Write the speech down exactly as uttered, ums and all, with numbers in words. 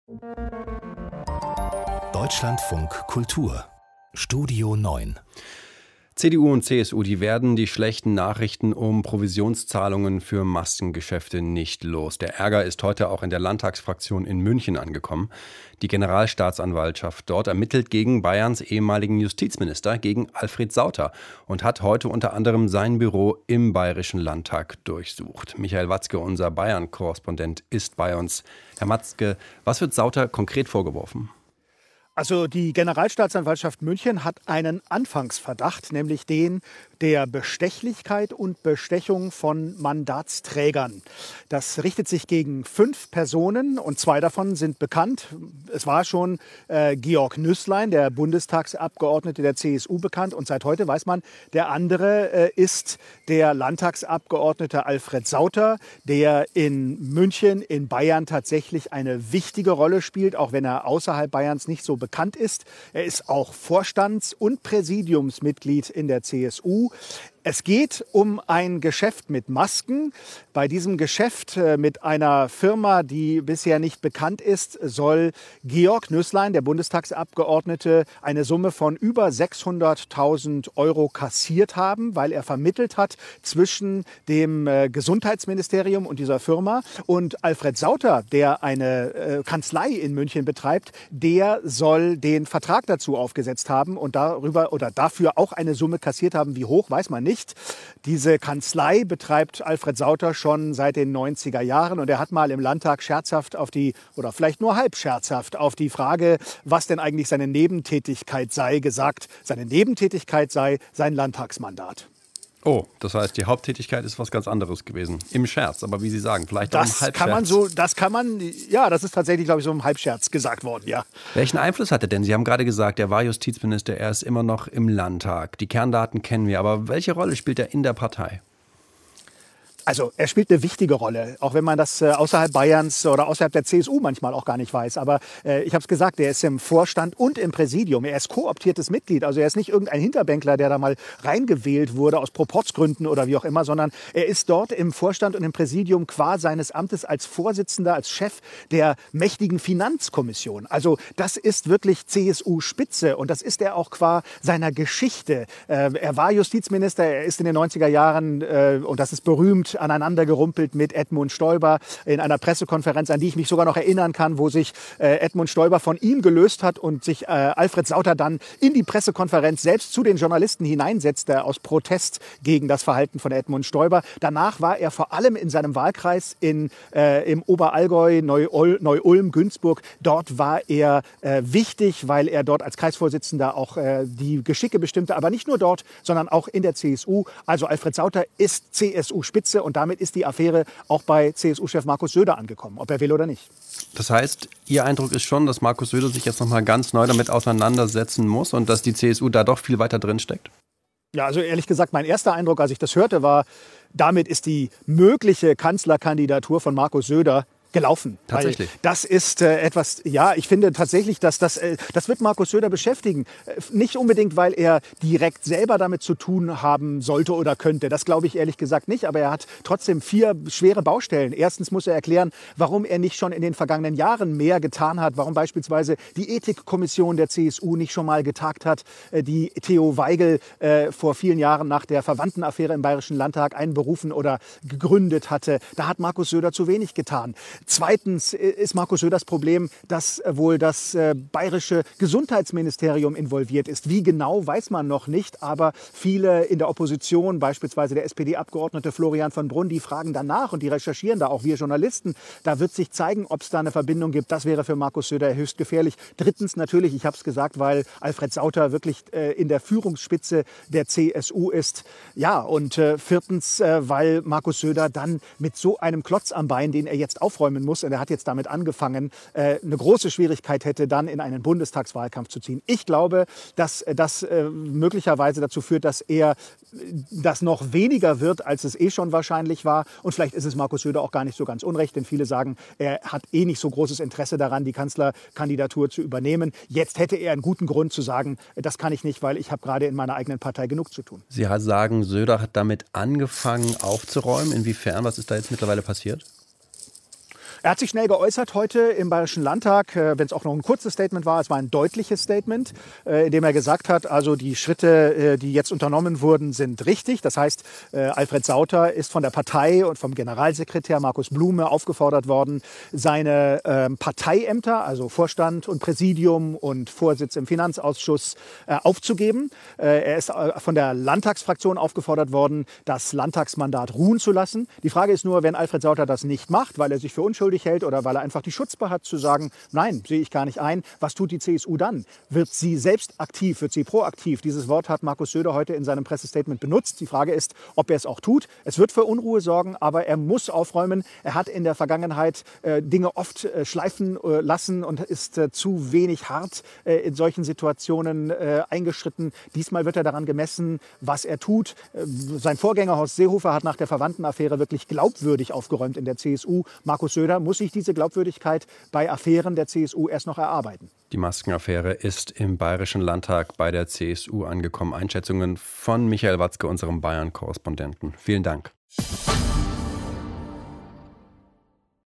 Deutschlandfunk Kultur Studio neun. C D U und C S U, die werden die schlechten Nachrichten um Provisionszahlungen für Maskengeschäfte nicht los. Der Ärger ist heute auch in der Landtagsfraktion in München angekommen. Die Generalstaatsanwaltschaft dort ermittelt gegen Bayerns ehemaligen Justizminister, gegen Alfred Sauter, und hat heute unter anderem sein Büro im Bayerischen Landtag durchsucht. Michael Watzke, unser Bayern-Korrespondent, ist bei uns. Herr Watzke, was wird Sauter konkret vorgeworfen? Also die Generalstaatsanwaltschaft München hat einen Anfangsverdacht, nämlich den der Bestechlichkeit und Bestechung von Mandatsträgern. Das richtet sich gegen fünf Personen und zwei davon sind bekannt. Es war schon äh, Georg Nüßlein, der Bundestagsabgeordnete der C S U, bekannt, und seit heute weiß man, der andere äh, ist der Landtagsabgeordnete Alfred Sauter, der in München, in Bayern tatsächlich eine wichtige Rolle spielt, auch wenn er außerhalb Bayerns nicht so bekannt ist. Er ist auch Vorstands- und Präsidiumsmitglied in der C S U. Es geht um ein Geschäft mit Masken. Bei diesem Geschäft äh, mit einer Firma, die bisher nicht bekannt ist, soll Georg Nüßlein, der Bundestagsabgeordnete, eine Summe von über sechshunderttausend Euro kassiert haben, weil er vermittelt hat zwischen dem äh, Gesundheitsministerium und dieser Firma. Und Alfred Sauter, der eine äh, Kanzlei in München betreibt, der soll den Vertrag dazu aufgesetzt haben und darüber oder dafür auch eine Summe kassiert haben. Wie hoch, weiß man nicht. Diese Kanzlei betreibt Alfred Sauter schon seit den neunziger Jahren und er hat mal im Landtag scherzhaft auf die, oder vielleicht nur halb scherzhaft, auf die Frage, was denn eigentlich seine Nebentätigkeit sei, gesagt, seine Nebentätigkeit sei sein Landtagsmandat. Oh, das heißt, die Haupttätigkeit ist was ganz anderes gewesen. Im Scherz, aber wie Sie sagen, vielleicht auch im Das Halbscherz. kann man so, das kann man, ja, das ist tatsächlich, glaube ich, so im Halbscherz gesagt worden, ja. Welchen Einfluss hat er denn? Sie haben gerade gesagt, er war Justizminister, er ist immer noch im Landtag. Die Kerndaten kennen wir, aber welche Rolle spielt er in der Partei? Also er spielt eine wichtige Rolle, auch wenn man das äh, außerhalb Bayerns oder außerhalb der C S U manchmal auch gar nicht weiß. Aber äh, ich habe es gesagt, er ist im Vorstand und im Präsidium. Er ist kooptiertes Mitglied. Also er ist nicht irgendein Hinterbänkler, der da mal reingewählt wurde aus Proporzgründen oder wie auch immer, sondern er ist dort im Vorstand und im Präsidium qua seines Amtes als Vorsitzender, als Chef der mächtigen Finanzkommission. Also das ist wirklich C S U-Spitze und das ist er auch qua seiner Geschichte. Äh, er war Justizminister, er ist in den neunziger Jahren, äh, und das ist berühmt, aneinandergerumpelt mit Edmund Stoiber in einer Pressekonferenz, an die ich mich sogar noch erinnern kann, wo sich äh, Edmund Stoiber von ihm gelöst hat und sich äh, Alfred Sauter dann in die Pressekonferenz selbst zu den Journalisten hineinsetzte aus Protest gegen das Verhalten von Edmund Stoiber. Danach war er vor allem in seinem Wahlkreis in, äh, im Oberallgäu, Neu-Ulm, Neu-Ulm, Günzburg. Dort war er äh, wichtig, weil er dort als Kreisvorsitzender auch äh, die Geschicke bestimmte, aber nicht nur dort, sondern auch in der C S U. Also Alfred Sauter ist C S U-Spitze. Und damit ist die Affäre auch bei C S U-Chef Markus Söder angekommen, ob er will oder nicht. Das heißt, Ihr Eindruck ist schon, dass Markus Söder sich jetzt noch mal ganz neu damit auseinandersetzen muss und dass die C S U da doch viel weiter drin steckt? Ja, also ehrlich gesagt, mein erster Eindruck, als ich das hörte, war, damit ist die mögliche Kanzlerkandidatur von Markus Söder gelaufen. Tatsächlich. Weil das ist äh, etwas, ja, ich finde tatsächlich, dass das, äh, das wird Markus Söder beschäftigen. Äh, nicht unbedingt, weil er direkt selber damit zu tun haben sollte oder könnte. Das glaube ich ehrlich gesagt nicht. Aber er hat trotzdem vier schwere Baustellen. Erstens muss er erklären, warum er nicht schon in den vergangenen Jahren mehr getan hat. Warum beispielsweise die Ethikkommission der C S U nicht schon mal getagt hat, äh, die Theo Weigel äh, vor vielen Jahren nach der Verwandtenaffäre im Bayerischen Landtag einberufen oder gegründet hatte. Da hat Markus Söder zu wenig getan. Zweitens ist Markus Söders Problem, dass wohl das äh, bayerische Gesundheitsministerium involviert ist. Wie genau, weiß man noch nicht. Aber viele in der Opposition, beispielsweise der S P D-Abgeordnete Florian von Brunn, die fragen danach und die recherchieren da, auch wir Journalisten. Da wird sich zeigen, ob es da eine Verbindung gibt. Das wäre für Markus Söder höchst gefährlich. Drittens natürlich, ich habe es gesagt, weil Alfred Sauter wirklich äh, in der Führungsspitze der C S U ist. Ja, und äh, viertens, äh, weil Markus Söder dann mit so einem Klotz am Bein, den er jetzt aufräumen muss, und er hat jetzt damit angefangen, äh, eine große Schwierigkeit hätte, dann in einen Bundestagswahlkampf zu ziehen. Ich glaube, dass das äh, möglicherweise dazu führt, dass er das noch weniger wird, als es eh schon wahrscheinlich war. Und vielleicht ist es Markus Söder auch gar nicht so ganz unrecht, denn viele sagen, er hat eh nicht so großes Interesse daran, die Kanzlerkandidatur zu übernehmen. Jetzt hätte er einen guten Grund zu sagen, das kann ich nicht, weil ich habe gerade in meiner eigenen Partei genug zu tun. Sie sagen, Söder hat damit angefangen aufzuräumen. Inwiefern? Was ist da jetzt mittlerweile passiert? Er hat sich schnell geäußert heute im Bayerischen Landtag, wenn es auch noch ein kurzes Statement war. Es war ein deutliches Statement, in dem er gesagt hat, also die Schritte, die jetzt unternommen wurden, sind richtig. Das heißt, Alfred Sauter ist von der Partei und vom Generalsekretär Markus Blume aufgefordert worden, seine ähm, Parteiämter, also Vorstand und Präsidium und Vorsitz im Finanzausschuss, äh, aufzugeben. Äh, er ist äh, von der Landtagsfraktion aufgefordert worden, das Landtagsmandat ruhen zu lassen. Die Frage ist nur, wenn Alfred Sauter das nicht macht, weil er sich für unschuldig hält oder weil er einfach die Schutzpe hat, zu sagen, nein, sehe ich gar nicht ein. Was tut die C S U dann? Wird sie selbst aktiv, wird sie proaktiv? Dieses Wort hat Markus Söder heute in seinem Pressestatement benutzt. Die Frage ist, ob er es auch tut. Es wird für Unruhe sorgen, aber er muss aufräumen. Er hat in der Vergangenheit äh, Dinge oft äh, schleifen äh, lassen und ist äh, zu wenig hart äh, in solchen Situationen äh, eingeschritten. Diesmal wird er daran gemessen, was er tut. Äh, sein Vorgänger Horst Seehofer hat nach der Verwandtenaffäre wirklich glaubwürdig aufgeräumt in der C S U. Markus Söder muss sich diese Glaubwürdigkeit bei Affären der C S U erst noch erarbeiten. Die Maskenaffäre ist im Bayerischen Landtag bei der C S U angekommen. Einschätzungen von Michael Watzke, unserem Bayern-Korrespondenten. Vielen Dank.